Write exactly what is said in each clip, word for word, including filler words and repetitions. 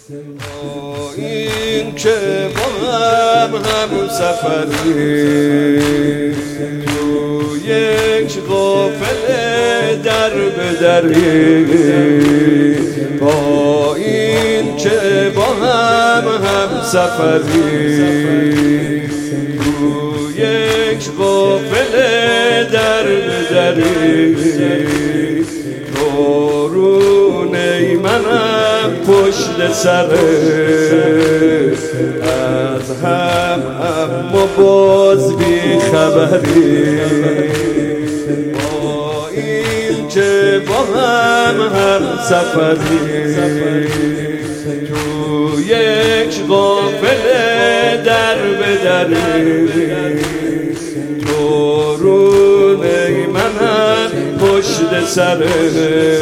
این که با هم هم سفری تو یک قافله در به دری، با این که با هم هم سفری تو یک قافله در به دری، نورونه منم پشت سره از هم اما باز بی خبری، با این که با هم هم سفری تو یک قافله در به دری، نورونه منم پشت سره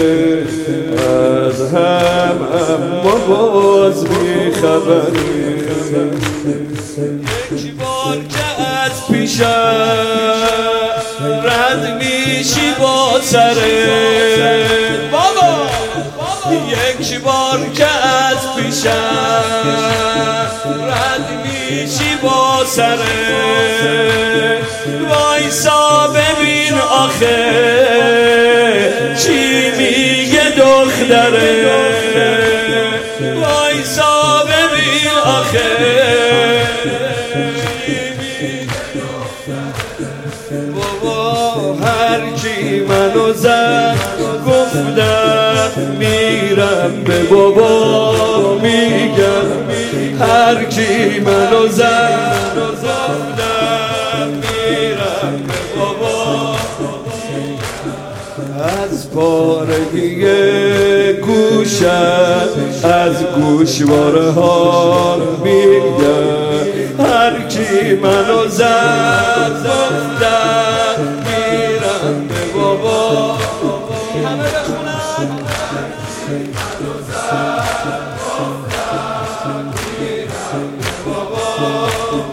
از هم اما باز بی خبری. یک بار که از پیشم رد میشی با سره بابا، یک بار که از پیشم رد میشی با سره، وایسا ببین آخه چی میگه دختره، وایسا ببین آخه چی میگه دختره. بابا هرچی منو زد گفتم میرم به بابا میگم، هرچی منو زد گفتم میرم به بابا، از پارگی گوشم از گوشواره ها میگم، هرچی منو زد گفتم میرم به بابا. همه بخونم منو زد گفتم میرم به بابا،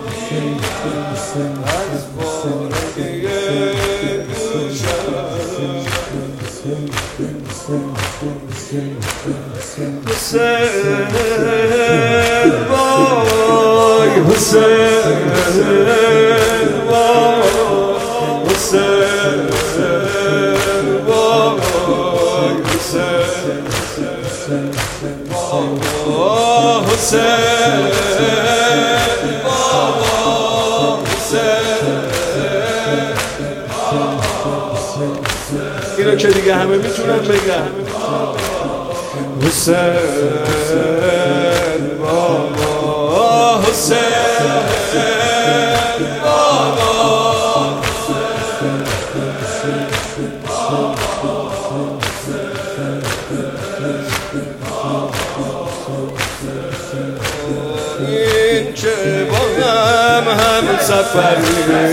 از پارگی گوشم حسین وای حسین وای حسین وای حسین وای حسین اینو که دیگه همه میتونن بگن. حسین بابا حسین بابا این که با هم هم سفری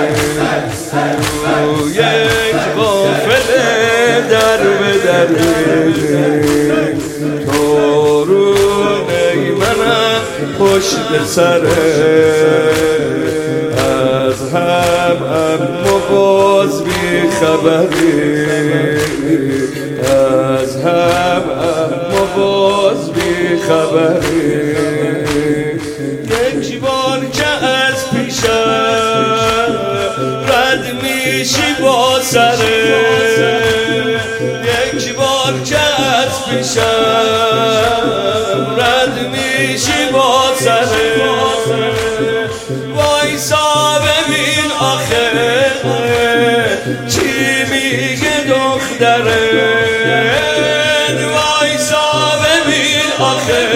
تو یک قافله در به دری، نورونه منم پشت سره از هم اما باز بی خبری، از هم اما باز بی خبری. یک بار که از پیشم رد میشی با سره، یک بار که از پیشم رد میشی با سره، وایسا ببین آخه چی میگه دختره، وایسا ببین آخه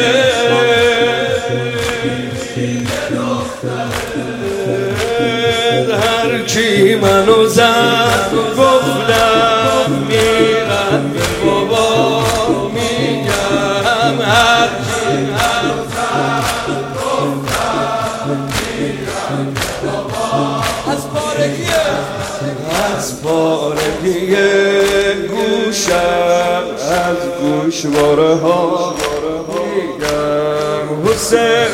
هرچی منو زد گفتم میرم به بابا میگم، هرچی منو زد گفتم میرم به بابا، از پارگیه از پارگی گوشم از گوشواره ها میگم، حسین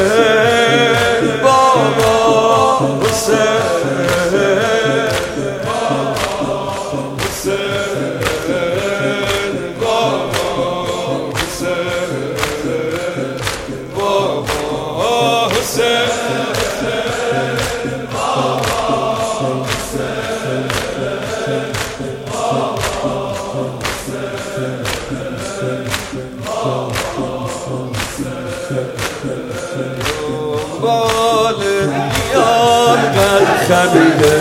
بابا حسین حسین بابا حسین دنبال یار قد خمیده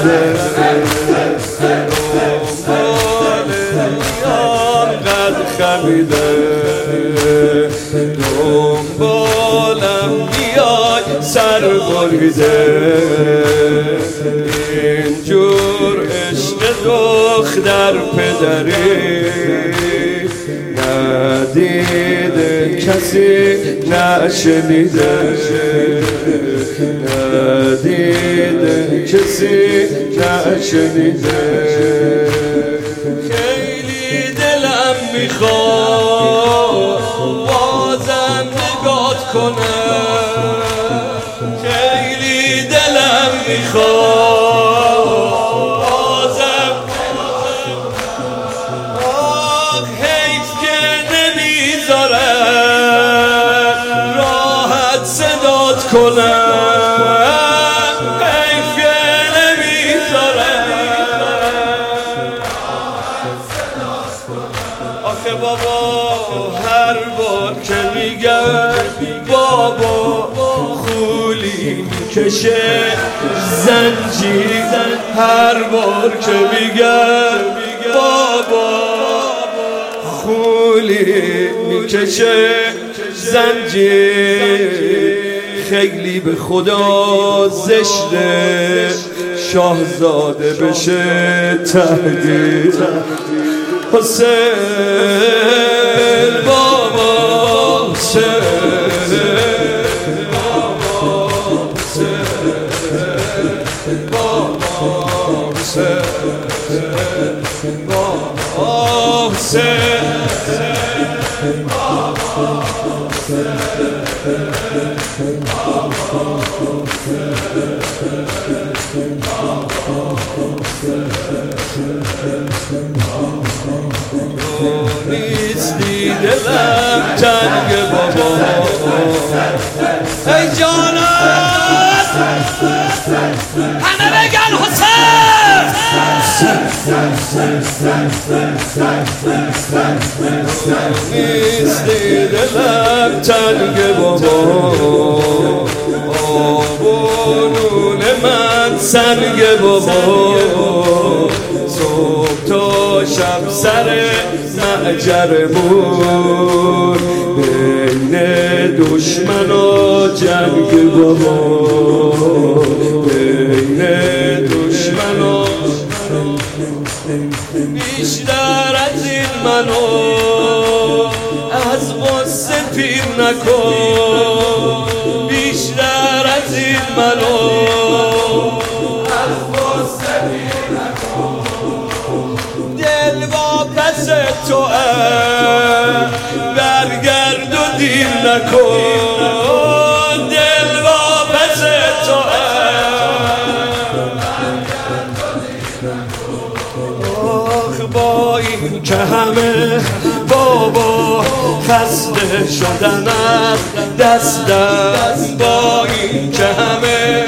دنبال یار قد خمیده دنبالم میای سر بریده اینجور عشق دختر پدری ندیده کسی نشنیده ندیده کسی نشنیده خیلی دلم میخواد بازم نگات کنم خیلی دلم میخواد بازم آه حیف که نمیذارم راحت صدات کنم حیف که نمیذارم آخه بابا هر بار که میگم بابا خولی میکشه زنجیر هر بار که میگم بابا خولی میکشه زنجیر خیلی به خدا زشته شاهزاده بشه تهدید حسین بابا حسین بابا حسین بابا حسین بابا حسین نیستی دلم تنگ بابا ای جانم همه بگن حسین نیستی دلم تنگ بابا آب و نون من سنگ بابا صبح تا شب سر معجرمون بین دشمن و جنگ بابا بین دشمن و بیشتر از این منو از غصه پیر نکن بیشتر از این منو از غصه پیر نکن دل واپس تو برگرد و دیر نکن دل واپس تو آخ با این که همه بابا خسته شدن از دستم با این که همه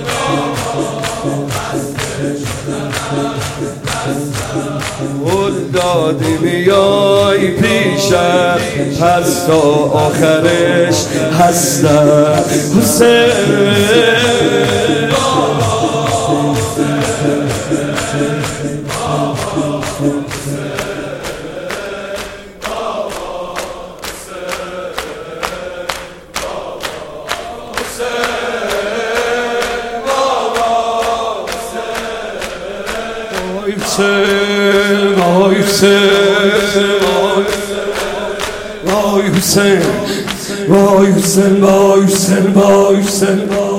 قول دادی میای پیشم پس تا آخرش هستم حسین وای حسین وای حسین وای حسین وای حسین وای حسین